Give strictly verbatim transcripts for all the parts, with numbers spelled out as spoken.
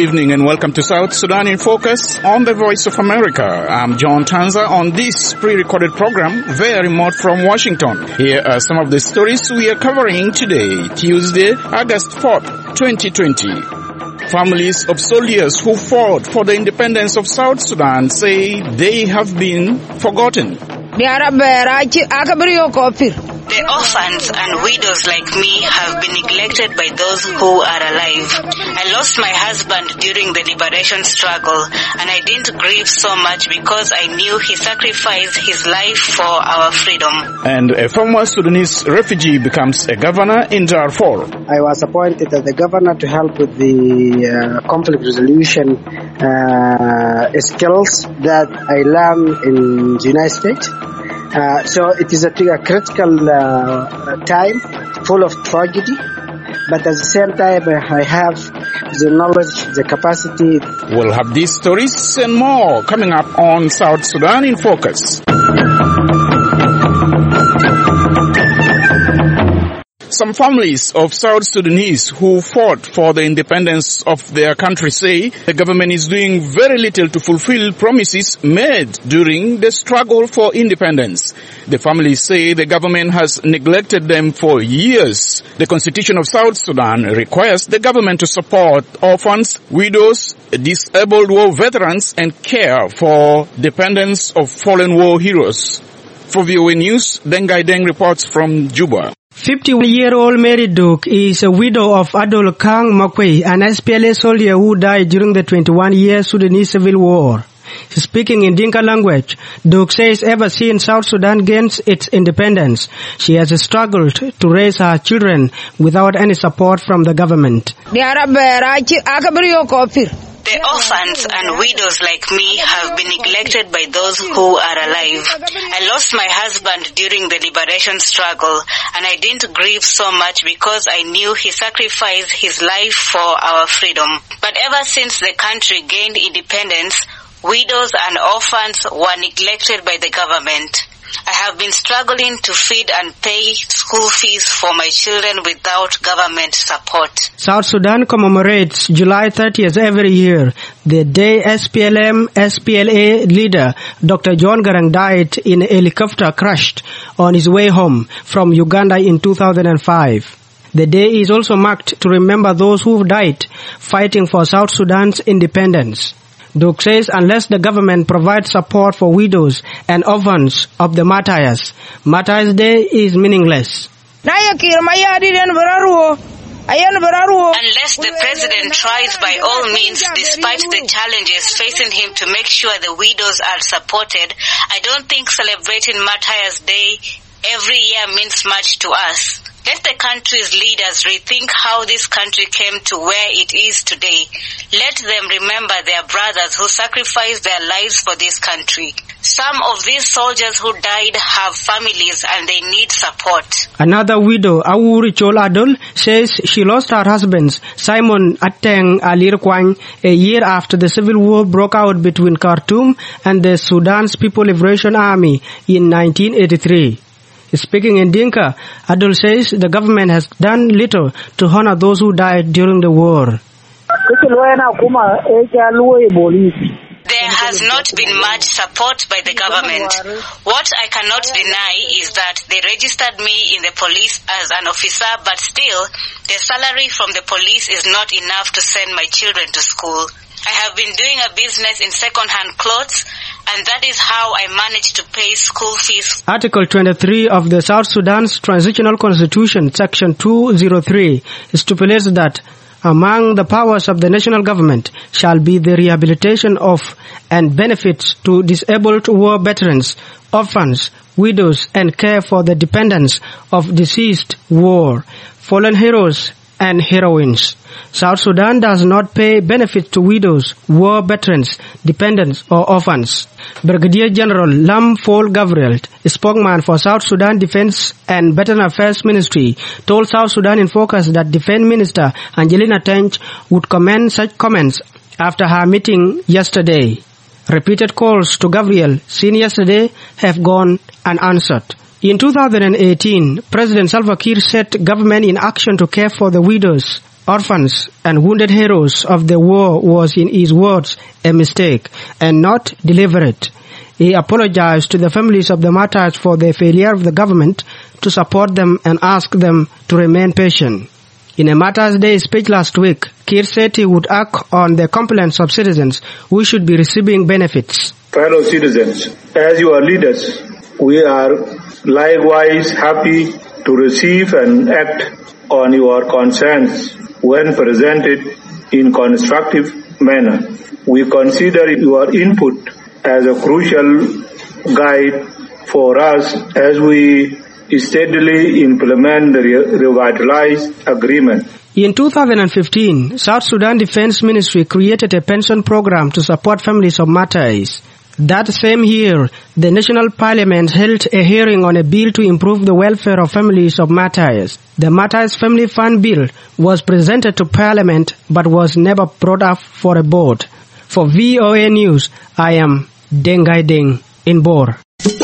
evening and welcome to South Sudan in Focus on the Voice of America. I'm John Tanza on this pre-recorded program, very remote from Washington. Here are some of the stories we are covering today, Tuesday, August fourth, twenty twenty. Families of soldiers who fought for the independence of South Sudan say they have been forgotten. The orphans and widows like me have been neglected by those who are alive. I lost my husband during the liberation struggle, and I didn't grieve so much because I knew he sacrificed his life for our freedom. And a former Sudanese refugee becomes a governor in Darfur. I was appointed as the governor to help with the uh, conflict resolution uh, skills that I learned in the United States. Uh, so it is a, a critical uh, time, full of tragedy, but at the same time I have the knowledge, the capacity. We'll have these stories and more coming up on South Sudan in Focus. Some families of South Sudanese who fought for the independence of their country say the government is doing very little to fulfill promises made during the struggle for independence. The families say the government has neglected them for years. The Constitution of South Sudan requires the government to support orphans, widows, disabled war veterans, and care for dependents of fallen war heroes. For V O A News, Dengai Deng reports from Juba. fifty-year-old Mary Duke is a widow of Adol Kang Makwe, an S P L A soldier who died during the twenty-one-year Sudanese Civil War. Speaking in Dinka language, Duke says ever since South Sudan gained its independence, she has struggled to raise her children without any support from the government. The orphans and widows like me have been neglected by those who are alive. I lost my husband during the liberation struggle, and I didn't grieve so much because I knew he sacrificed his life for our freedom. But ever since the country gained independence, widows and orphans were neglected by the government. I have been struggling to feed and pay school fees for my children without government support. South Sudan commemorates July thirtieth every year, the day S P L M S P L A leader Doctor John Garang died in a helicopter crashed on his way home from Uganda in two thousand five. The day is also marked to remember those who died fighting for South Sudan's independence. Duke says unless the government provides support for widows and orphans of the martyrs, Martyrs' Day is meaningless. Unless the president tries by all means, despite the challenges facing him, to make sure the widows are supported, I don't think celebrating Martyrs' Day every year means much to us. Let the country's leaders rethink how this country came to where it is today. Let them remember their brothers who sacrificed their lives for this country. Some of these soldiers who died have families and they need support. Another widow, Awuri Chol Adol, says she lost her husband, Simon Ateng Alirkwany, a year after the civil war broke out between Khartoum and the Sudan's People Liberation Army in nineteen eighty-three. Speaking in Dinka, Adol says the government has done little to honor those who died during the war. There has not been much support by the government. What I cannot deny is that they registered me in the police as an officer, but still, the salary from the police is not enough to send my children to school. I have been doing a business in second-hand clothes, and that is how I managed to pay school fees. Article twenty-three of the South Sudan's Transitional Constitution, Section two oh three, stipulates that among the powers of the national government shall be the rehabilitation of and benefits to disabled war veterans, orphans, widows, and care for the dependents of deceased war, fallen heroes, and heroines. South Sudan does not pay benefits to widows, war veterans, dependents, or orphans. Brigadier General Lam Fall Gabriel, spokesman for South Sudan Defense and Veteran Affairs Ministry, told South Sudan in Focus that Defense Minister Angelina Tench would commend such comments after her meeting yesterday. Repeated calls to Gabriel seen yesterday have gone unanswered. In two thousand eighteen, President Salva Kiir set government in action to care for the widows, orphans and wounded heroes of the war was, in his words, a mistake and not deliberate. He apologized to the families of the martyrs for the failure of the government to support them and asked them to remain patient. In a Martyrs' Day speech last week, Kiir said he would act on the complaints of citizens who should be receiving benefits. Fellow citizens, as your leaders, we are likewise happy to receive and act on your concerns when presented in constructive manner. We consider your input as a crucial guide for us as we steadily implement the revitalized agreement. In two thousand fifteen, South Sudan Defense Ministry created a pension program to support families of martyrs. That same year, the National Parliament held a hearing on a bill to improve the welfare of families of martyrs. The Martyrs Family Fund Bill was presented to Parliament but was never brought up for a vote. For V O A News, I am Dengai Deng in Bor.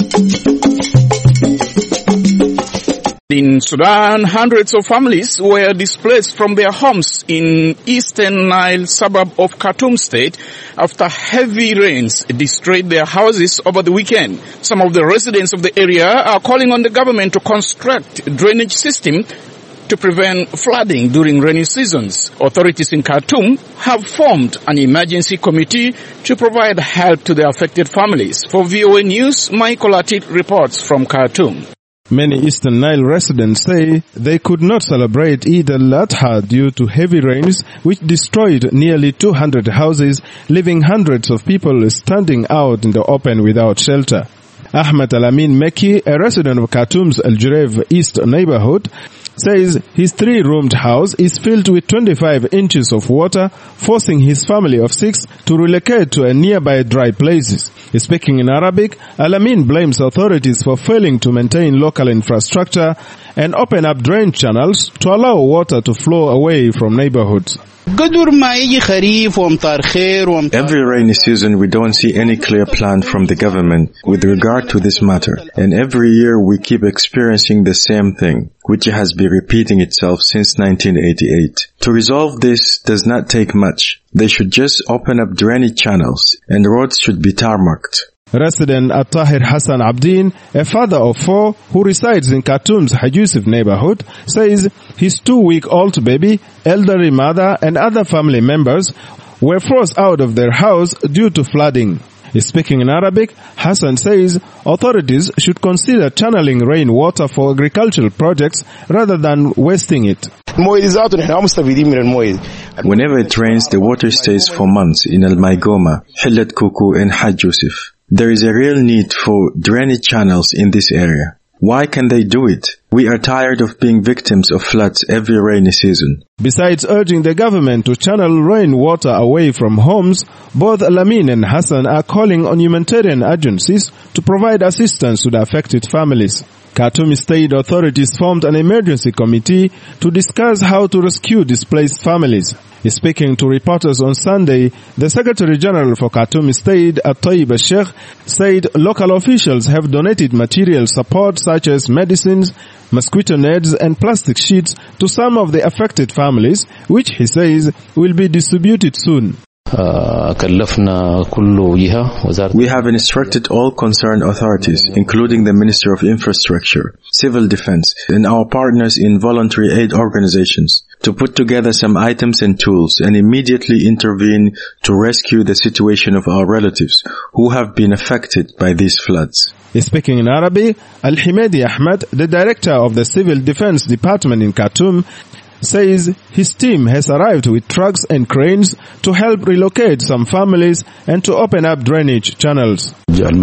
In Sudan, hundreds of families were displaced from their homes in eastern Nile suburb of Khartoum state after heavy rains destroyed their houses over the weekend. Some of the residents of the area are calling on the government to construct a drainage system to prevent flooding during rainy seasons. Authorities in Khartoum have formed an emergency committee to provide help to the affected families. For V O A News, Michael Atit reports from Khartoum. Many Eastern Nile residents say they could not celebrate Eid al-Adha due to heavy rains which destroyed nearly two hundred houses, leaving hundreds of people standing out in the open without shelter. Ahmed Alamin Meki, a resident of Khartoum's Al Jurev East neighborhood, says his three-roomed house is filled with twenty-five inches of water, forcing his family of six to relocate to a nearby dry places. Speaking in Arabic, Alamin blames authorities for failing to maintain local infrastructure and open up drain channels to allow water to flow away from neighborhoods. Every rainy season we don't see any clear plan from the government with regard to this matter, and every year we keep experiencing the same thing, which has been repeating itself since nineteen eighty-eight. To resolve this does not take much. They should just open up drainage channels and roads should be tarmacked. Resident At-Tahir Hassan Abdin, a father of four who resides in Khartoum's Haj Yusuf neighborhood, says his two-week-old baby, elderly mother and other family members were forced out of their house due to flooding. Speaking in Arabic, Hassan says authorities should consider channeling rainwater for agricultural projects rather than wasting it. Whenever it rains, the water stays for months in Al-Maigoma, Hillat Kuku and Haj Yusuf. There is a real need for drainage channels in this area. Why can they do it? We are tired of being victims of floods every rainy season. Besides urging the government to channel rainwater away from homes, both Alamin and Hassan are calling on humanitarian agencies to provide assistance to the affected families. Khartoum state authorities formed an emergency committee to discuss how to rescue displaced families. Speaking to reporters on Sunday, the Secretary General for Khartoum State, At-Tayyib Al-Sheikh, said local officials have donated material support such as medicines, mosquito nets and plastic sheets to some of the affected families, which he says will be distributed soon. We have instructed all concerned authorities, including the Minister of Infrastructure, Civil Defense, and our partners in voluntary aid organizations, to put together some items and tools and immediately intervene to rescue the situation of our relatives who have been affected by these floods. Speaking in Arabic, Al-Himedi Ahmed, the director of the Civil Defense Department in Khartoum, says his team has arrived with trucks and cranes to help relocate some families and to open up drainage channels. We are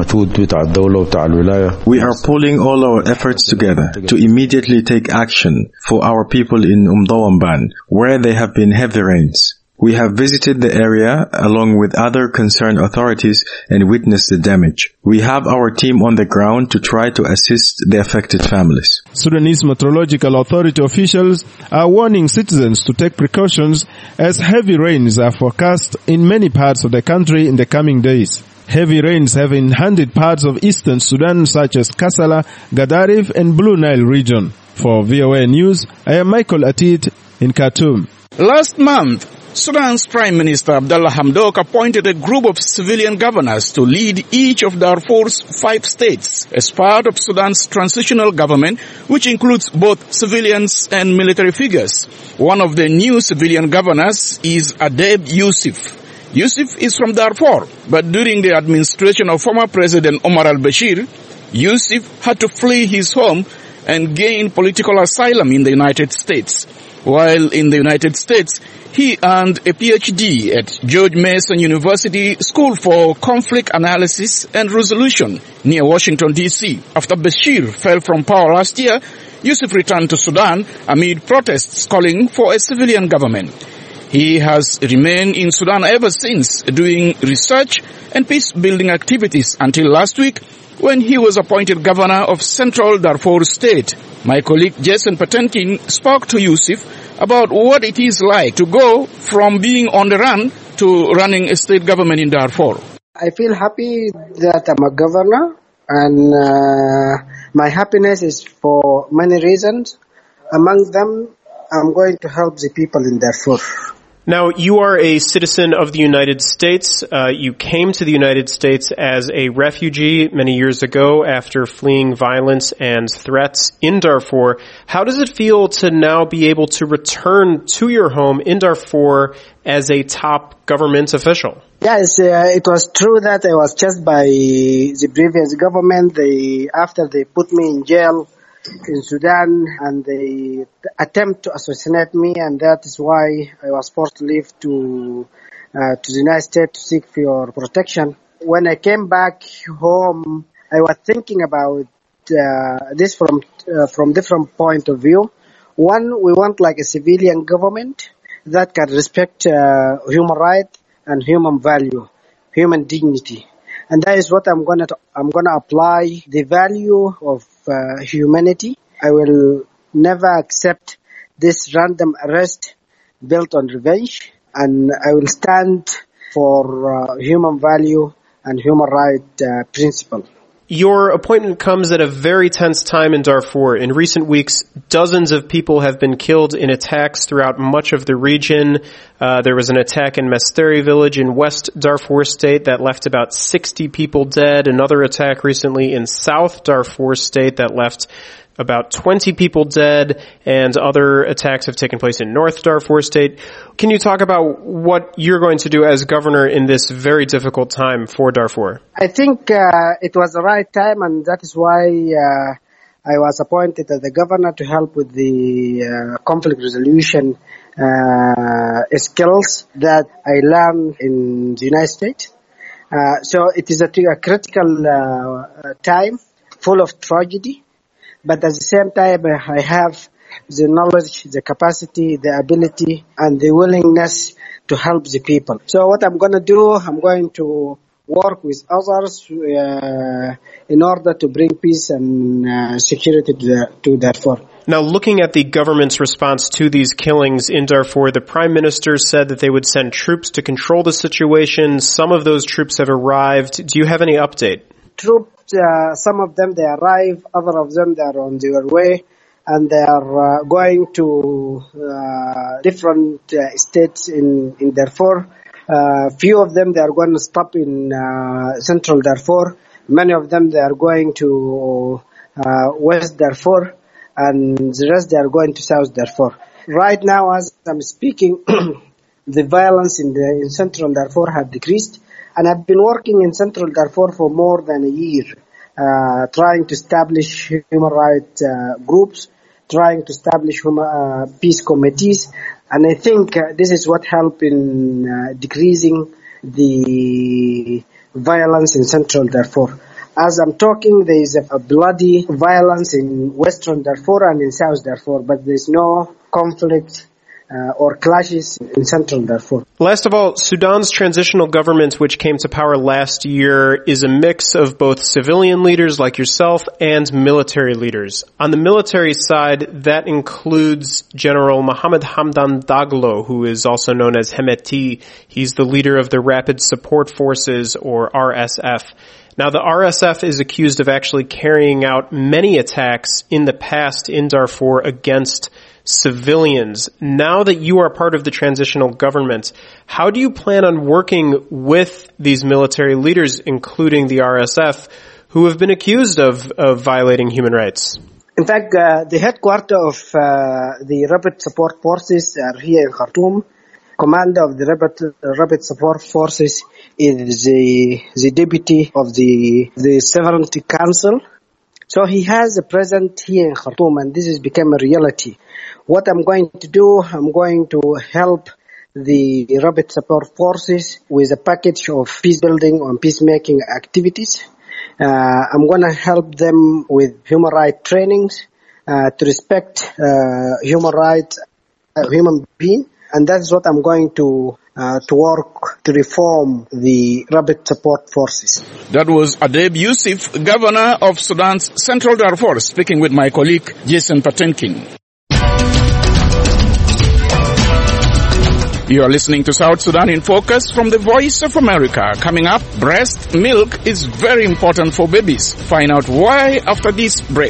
pulling all our efforts together to immediately take action for our people in Umdawamban, where there have been heavy rains. We have visited the area along with other concerned authorities and witnessed the damage. We have our team on the ground to try to assist the affected families. Sudanese Meteorological Authority officials are warning citizens to take precautions as heavy rains are forecast in many parts of the country in the coming days. Heavy rains have inundated parts of eastern Sudan such as Kassala, Gadaref and Blue Nile region. For V O A News, I am Michael Atit in Khartoum. Last month, Sudan's Prime Minister Abdallah Hamdok appointed a group of civilian governors to lead each of Darfur's five states as part of Sudan's transitional government, which includes both civilians and military figures. One of the new civilian governors is Adeb Yusuf. Yusuf is from Darfur, but during the administration of former President Omar al-Bashir, Yusuf had to flee his home and gain political asylum in the United States. While in the United States, he earned a P H D at George Mason University School for Conflict Analysis and Resolution near Washington, D C After Bashir fell from power last year, Yusuf returned to Sudan amid protests calling for a civilian government. He has remained in Sudan ever since, doing research and peace-building activities until last week when he was appointed governor of Central Darfur State. My colleague Jason Patenkin spoke to Yusuf about what it is like to go from being on the run to running a state government in Darfur. I feel happy that I'm a governor, and uh, my happiness is for many reasons. Among them, I'm going to help the people in Darfur. Now, you are a citizen of the United States. Uh, you came to the United States as a refugee many years ago after fleeing violence and threats in Darfur. How does it feel to now be able to return to your home in Darfur as a top government official? Yes, uh, it was true that I was chased by the previous government. They, after they put me in jail in Sudan, and they attempt to assassinate me, and that is why I was forced to leave to uh, to the United States to seek for your protection. When I came back home, I was thinking about uh, this from uh, from different point of view. One, we want like a civilian government that can respect uh, human rights and human value, human dignity. And that is what I'm gonna I'm gonna apply the value of uh, humanity. I will never accept this random arrest built on revenge, and I will stand for uh, human value and human right uh, principle. Your appointment comes at a very tense time in Darfur. In recent weeks, dozens of people have been killed in attacks throughout much of the region. Uh, there was an attack in Masteri village in West Darfur State that left about sixty people dead. Another attack recently in South Darfur State that left about twenty people dead, and other attacks have taken place in North Darfur State. Can you talk about what you're going to do as governor in this very difficult time for Darfur? I think uh, it was the right time, and that is why uh, I was appointed as the governor to help with the uh, conflict resolution uh, skills that I learned in the United States. Uh, so it is a, a critical uh, time, full of tragedy. But at the same time, I have the knowledge, the capacity, the ability, and the willingness to help the people. So what I'm going to do, I'm going to work with others uh, in order to bring peace and uh, security to, to Darfur. Now, looking at the government's response to these killings in Darfur, the Prime Minister said that they would send troops to control the situation. Some of those troops have arrived. Do you have any update? Troops. Uh, some of them, they arrive, other of them, they are on their way, and they are uh, going to uh, different uh, states in, in Darfur. Uh, few of them, they are going to stop in uh, Central Darfur. Many of them, they are going to uh, West Darfur, and the rest, they are going to South Darfur. Right now, as I'm speaking, the violence in, the, in Central Darfur have decreased. And I've been working in Central Darfur for more than a year, uh, trying to establish human rights uh, groups, trying to establish human, uh, peace committees. And I think uh, this is what helped in uh, decreasing the violence in Central Darfur. As I'm talking, there is a, a bloody violence in Western Darfur and in South Darfur, but there's no conflict Uh, or clashes in Central Darfur. Last of all, Sudan's transitional government, which came to power last year, is a mix of both civilian leaders like yourself and military leaders. On the military side, that includes General Mohammed Hamdan Daglo, who is also known as Hemeti. He's the leader of the Rapid Support Forces, or R S F. Now, the R S F is accused of actually carrying out many attacks in the past in Darfur against civilians. Now that you are part of the transitional government, how do you plan on working with these military leaders, including the R S F, who have been accused of, of violating human rights? In fact, uh, the headquarters of uh, the Rapid Support Forces are here in Khartoum. Commander of the Rapid, uh, Rapid Support Forces is the, the deputy of the, the Sovereignty Council. So he has a presence here in Khartoum, and this has become a reality. What I'm going to do, I'm going to help the Rapid Support Forces with a package of peace building and peacemaking activities. Uh, I'm going to help them with human rights trainings, uh, to respect, uh, human rights, uh, human being. And that's what I'm going to, uh, to work to reform the Rapid Support Forces. That was Adeb Yusuf, Governor of Sudan's Central Darfur, speaking with my colleague Jason Patenkin. You are listening to South Sudan in Focus from the Voice of America. Coming up, breast milk is very important for babies. Find out why after this break.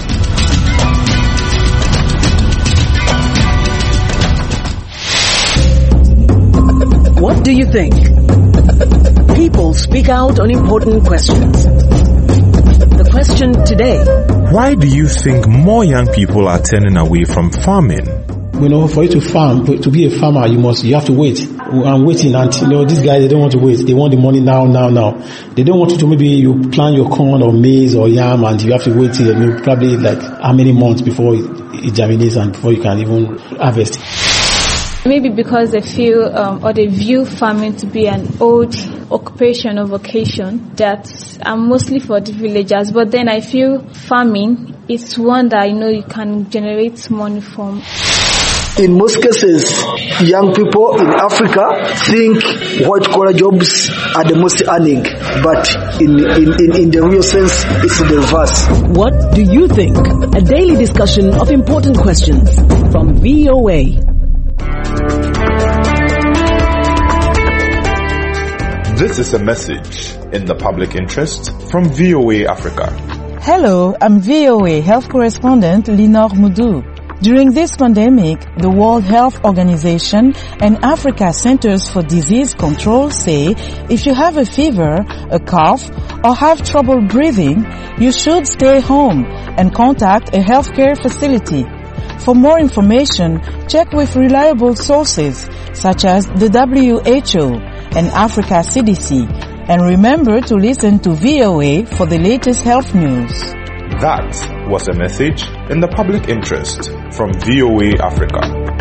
What do you think? People speak out on important questions. The question today: why do you think more young people are turning away from farming? You know, for you to farm, to be a farmer, you must, you have to wait. I'm waiting, and you know, these guys, they don't want to wait. They want the money now, now, now. They don't want you to, maybe you plant your corn or maize or yam, and you have to wait till, maybe probably like how many months before it, it germinates and before you can even harvest. Maybe because they feel um, or they view farming to be an old occupation or vocation that are mostly for the villagers. But then I feel farming is one that I know you can generate money from. In most cases, young people in Africa think white-collar jobs are the most earning, but in, in, in, in the real sense, it's the reverse. What do you think? A daily discussion of important questions from V O A. This is a message in the public interest from V O A Africa. Hello, I'm V O A health correspondent Linor Moudou. During this pandemic, the World Health Organization and Africa Centers for Disease Control say if you have a fever, a cough, or have trouble breathing, you should stay home and contact a healthcare facility. For more information, check with reliable sources such as the W H O and Africa C D C. And remember to listen to V O A for the latest health news. That was a message in the public interest from V O A Africa.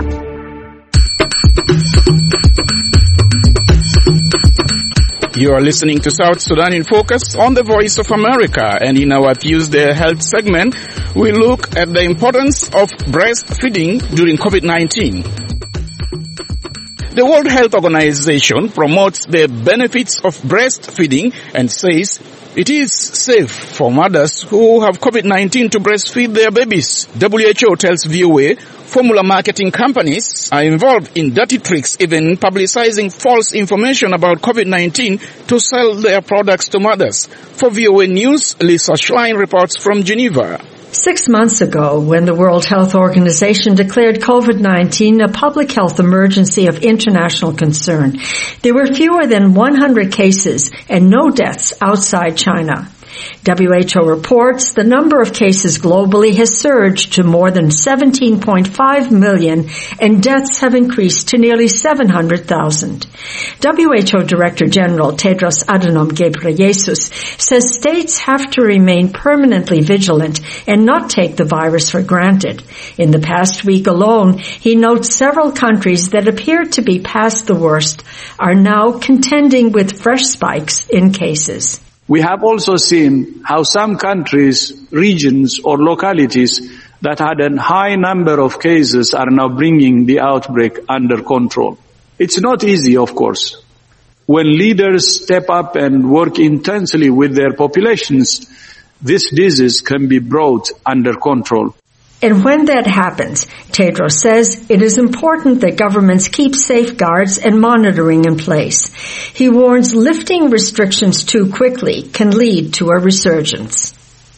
You are listening to South Sudan in Focus on the Voice of America, and in our Tuesday Health segment, we look at the importance of breastfeeding during COVID nineteen. The World Health Organization promotes the benefits of breastfeeding and says it is safe for mothers who have COVID nineteen to breastfeed their babies. W H O tells V O A formula marketing companies are involved in dirty tricks, even publicizing false information about COVID nineteen to sell their products to mothers. For V O A News, Lisa Schlein reports from Geneva. Six months ago, when the World Health Organization declared COVID nineteen a public health emergency of international concern, there were fewer than one hundred cases and no deaths outside China. W H O reports the number of cases globally has surged to more than seventeen point five million and deaths have increased to nearly seven hundred thousand. W H O Director General Tedros Adhanom Ghebreyesus says states have to remain permanently vigilant and not take the virus for granted. In the past week alone, he notes several countries that appear to be past the worst are now contending with fresh spikes in cases. We have also seen how some countries, regions or localities that had a high number of cases are now bringing the outbreak under control. It's not easy, of course. When leaders step up and work intensely with their populations, this disease can be brought under control. And when that happens, Tedros says it is important that governments keep safeguards and monitoring in place. He warns lifting restrictions too quickly can lead to a resurgence.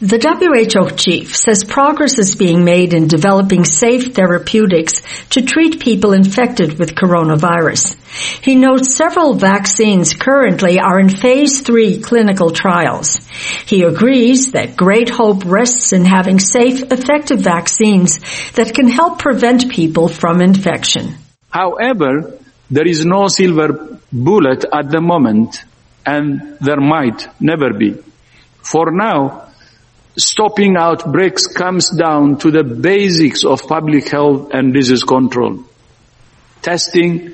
The W H O chief says progress is being made in developing safe therapeutics to treat people infected with coronavirus. He notes several vaccines currently are in phase three clinical trials. He agrees that great hope rests in having safe, effective vaccines that can help prevent people from infection. However, there is no silver bullet at the moment, and there might never be. For now, stopping outbreaks comes down to the basics of public health and disease control. Testing,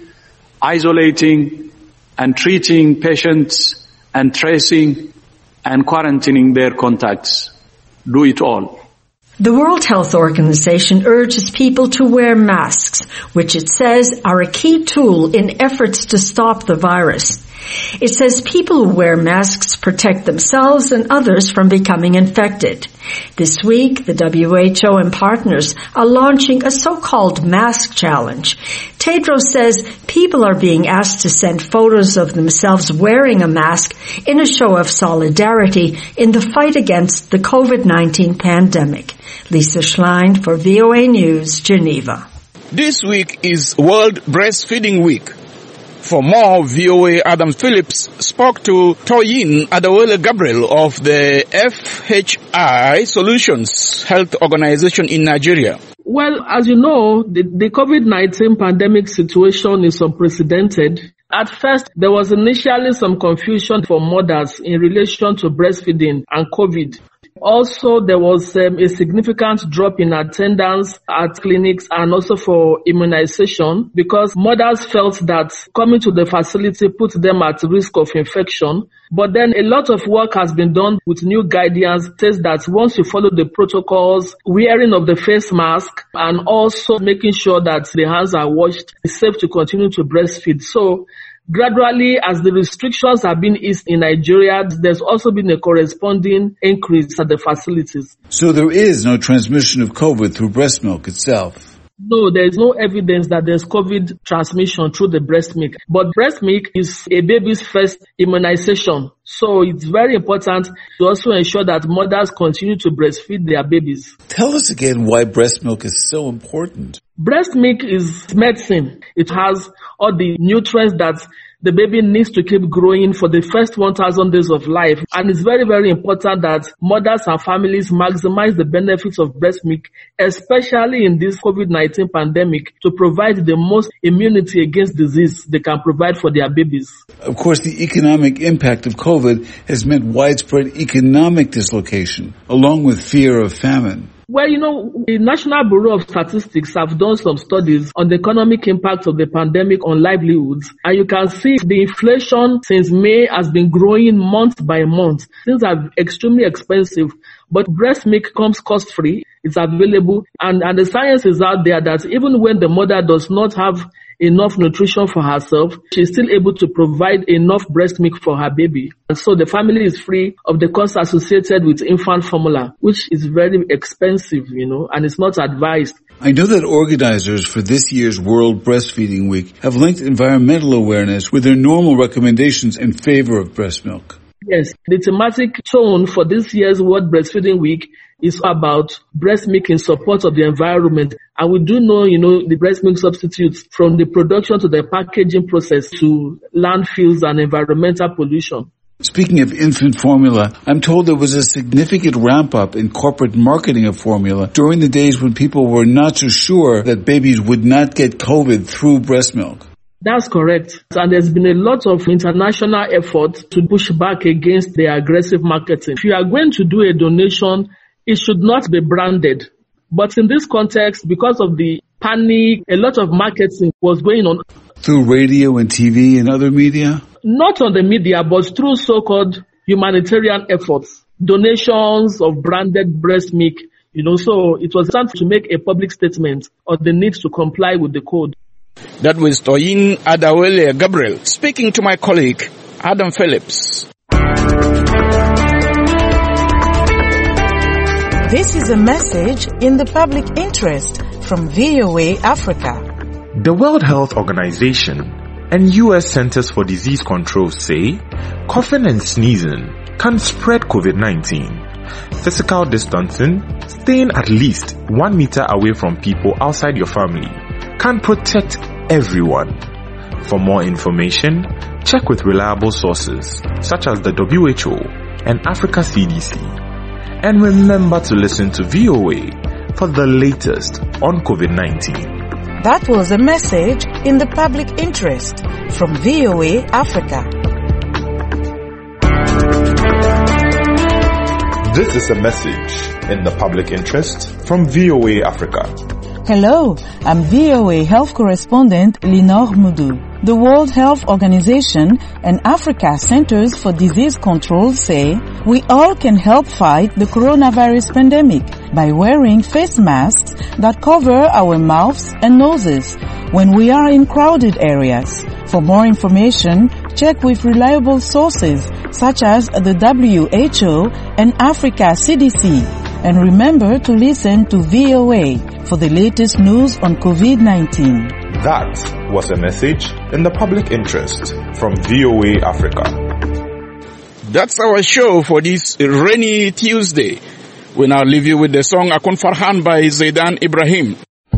isolating, and treating patients, and tracing and quarantining their contacts. Do it all. The World Health Organization urges people to wear masks, which it says are a key tool in efforts to stop the virus. It says people who wear masks protect themselves and others from becoming infected. This week, the W H O and partners are launching a so-called mask challenge. Tedros says people are being asked to send photos of themselves wearing a mask in a show of solidarity in the fight against the COVID nineteen pandemic. Lisa Schlein for V O A News, Geneva. This week is World Breastfeeding Week. For more, V O A Adam Phillips spoke to Toyin Adewale Gabriel of the F H I Solutions Health Organization in Nigeria. Well, as you know, the, the COVID nineteen pandemic situation is unprecedented. At first, there was initially some confusion for mothers in relation to breastfeeding and COVID. Also, there was um, a significant drop in attendance at clinics and also for immunization because mothers felt that coming to the facility put them at risk of infection. But then a lot of work has been done with new guidance, says that once you follow the protocols, wearing of the face mask and also making sure that the hands are washed, it's safe to continue to breastfeed. So gradually, as the restrictions have been eased in Nigeria, there's also been a corresponding increase at the facilities. So there is no transmission of COVID through breast milk itself? No, there is no evidence that there's COVID transmission through the breast milk. But breast milk is a baby's first immunization. So it's very important to also ensure that mothers continue to breastfeed their babies. Tell us again why breast milk is so important. Breast milk is medicine. It has all the nutrients that the baby needs to keep growing for the first one thousand days of life. And it's very, very important that mothers and families maximize the benefits of breast milk, especially in this COVID nineteen pandemic, to provide the most immunity against disease they can provide for their babies. Of course, the economic impact of COVID has meant widespread economic dislocation, along with fear of famine. Well, you know, the National Bureau of Statistics have done some studies on the economic impact of the pandemic on livelihoods. And you can see the inflation since May has been growing month by month. Things are extremely expensive. But breast milk comes cost-free. It's available. And, and the science is out there that even when the mother does not have enough nutrition for herself, she's still able to provide enough breast milk for her baby. And so the family is free of the costs associated with infant formula, which is very expensive, you know, and it's not advised. I know that organizers for this year's World Breastfeeding Week have linked environmental awareness with their normal recommendations in favor of breast milk. Yes, the thematic tone for this year's World Breastfeeding Week is about breast milk in support of the environment. And we do know, you know, the breast milk substitutes from the production to the packaging process to landfills and environmental pollution. Speaking of infant formula, I'm told there was a significant ramp up in corporate marketing of formula during the days when people were not so sure that babies would not get COVID through breast milk. That's correct. And there's been a lot of international effort to push back against the aggressive marketing. If you are going to do a donation, it should not be branded. But in this context, because of the panic, a lot of marketing was going on. Through radio and T V and other media? Not on the media, but through so-called humanitarian efforts. Donations of branded breast milk, you know, so it was time to make a public statement on the need to comply with the code. That was Toyin Adewale Gabriel speaking to my colleague, Adam Phillips. This is a message in the public interest from V O A Africa. The World Health Organization and U S Centers for Disease Control say coughing and sneezing can spread COVID nineteen. physical distancing, staying at least one meter away from people outside your family can protect everyone. For more information, check with reliable sources such as the W H O and Africa C D C. And remember to listen to V O A for the latest on COVID nineteen. That was a message in the public interest from V O A Africa. This is a message in the public interest from V O A Africa. Hello, I'm V O A health correspondent Linor Mudu. The World Health Organization and Africa Centers for Disease Control say we all can help fight the coronavirus pandemic by wearing face masks that cover our mouths and noses when we are in crowded areas. For more information, check with reliable sources such as the W H O and Africa C D C. And remember to listen to V O A for the latest news on COVID nineteen. That was a message in the public interest from V O A Africa. That's our show for this rainy Tuesday. We now leave you with the song Akun Farhan by Zaidan Ibrahim.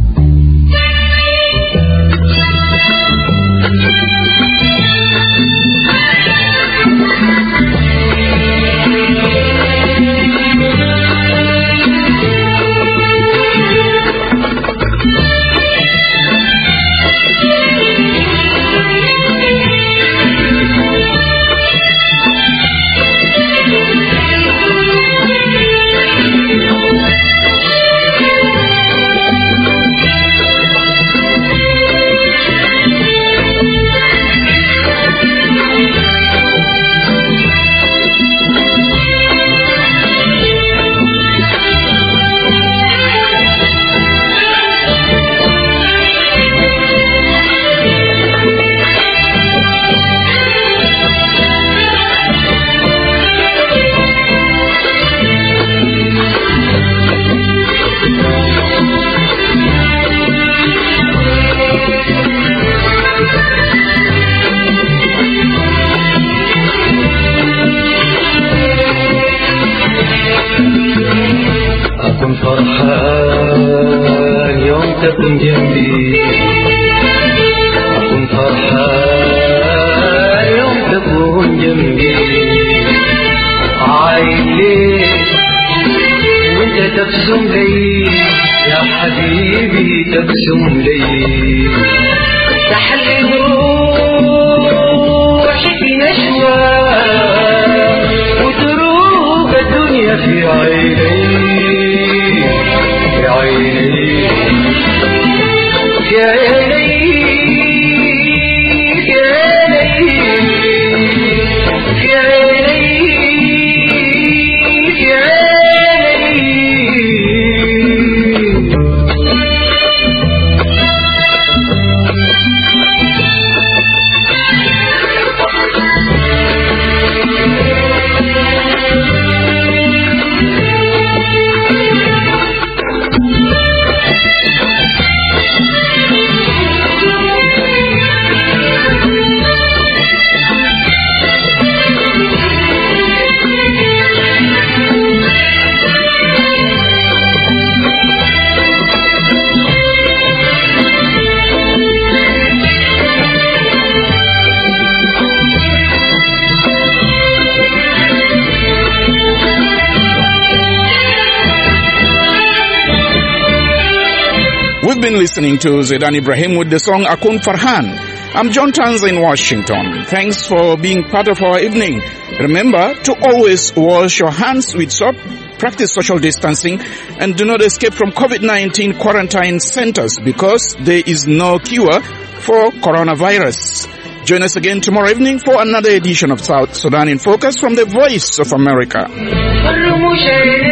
تكن جنبي أكون فرحان يوم تكون جنبي عايد ليك وانت تبسم لي يا حبيبي تبسم لي تحلي روحي في نشوة وتروق الدنيا في عيني في عيني يا ليل يا ليل يا ليل يا We've been listening to Zaidan Ibrahim with the song Akun Farhan. I'm John Tanza in Washington. Thanks for being part of our evening. Remember to always wash your hands with soap, practice social distancing, and do not escape from COVID nineteen quarantine centers because there is no cure for coronavirus. Join us again tomorrow evening for another edition of South Sudan in Focus from the Voice of America.